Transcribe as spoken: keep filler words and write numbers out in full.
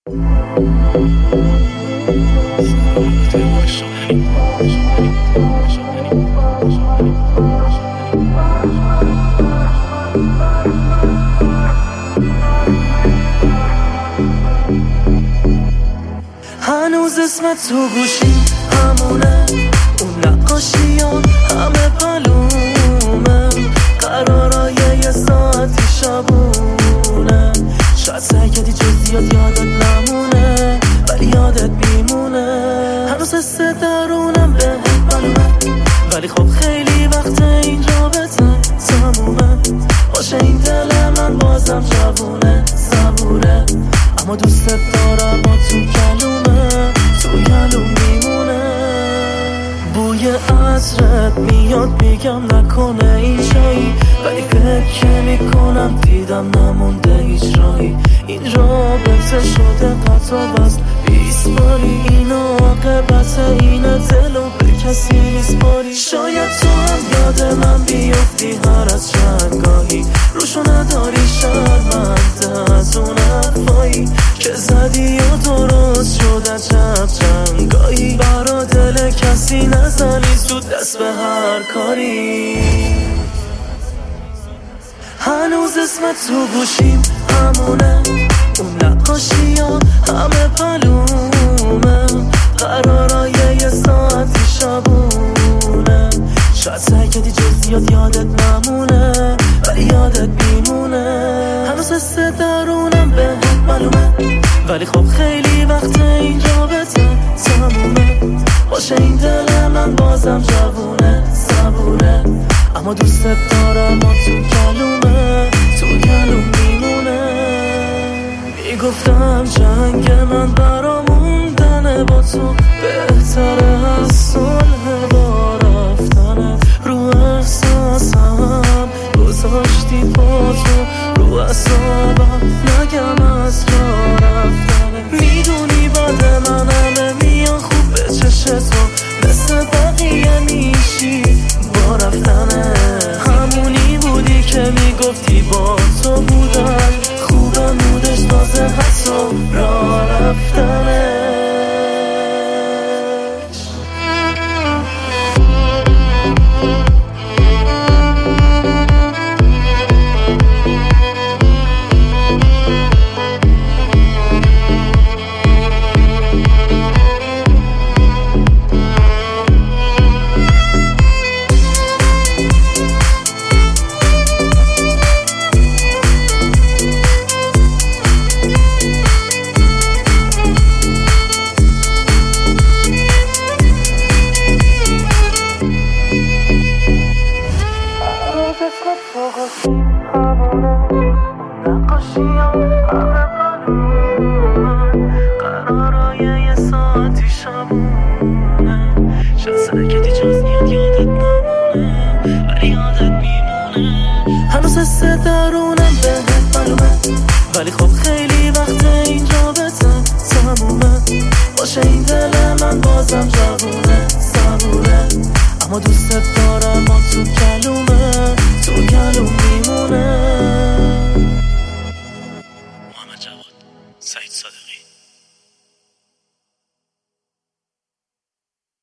هنوز اسمت تو گوشی همونه، اون نقاشی ها همه پلومه، قرارای یه ساعتی شبونه، شاید سعی کردی جزئیات یادت نمونه ولی یادت میمونه. هنوز حس درونم بهت معلومه ولی خب خیلی وقت این رابطه تمومه. باشه این دل من بازم جوونه صبوره، اما دوستت دارم و تو کلومه تو کلوم میمونه. بوی عطرت میاد میگم نکنه این جایی، ولی فکر که میکنم دیدم نمونده هیچ راهی. این رابطه شده قطع و بس بیست باری، این عاقبت اینه دلو به کسی نیست باری. شاید تو هم یاد من بیفتی هر از چندگاهی، روشو نداری شرمنده از اون حرفایی که زدی و درست شد عجب چندگاهی. برا دل کسی نزنی زود دست به هر کاری. هنوز اسمت تو گوشیم همونه، اون نقاشی ها همه پلومه، قرارای یه ساعتی شبونه، شاید سعی کردی جزئیات یادت نمونه ولی یادت میمونه. هنوز حس درونم بهت معلومه ولی خب خیلی وقت این رابطه تمومه. باشه این دل من بازم جوونه صبوره، اما دوستت دارم و تو کلومه تو کلوم میمونه. میگفتم جنگ من برام موندنه با تو بهتره از صلح با رفتنه. رو احساسم گذاشتی با تو رو اصابم نگم از را رفتنه. میدونی بعد من همه میان خوب به چشت تو، مثل بقیه میشی با رفتنه. همونی بودی که میگفتی با تو بودن خوبه، مودش تازه حتی را رفتنه. هنوز حس درونم بهت معلومه ولی خب خیلی وقت این رابطه تمومه. باشه این دل من بازم جوونه صبوره، اما دوستت دارم و تو کلومه تو کلوم میمونه.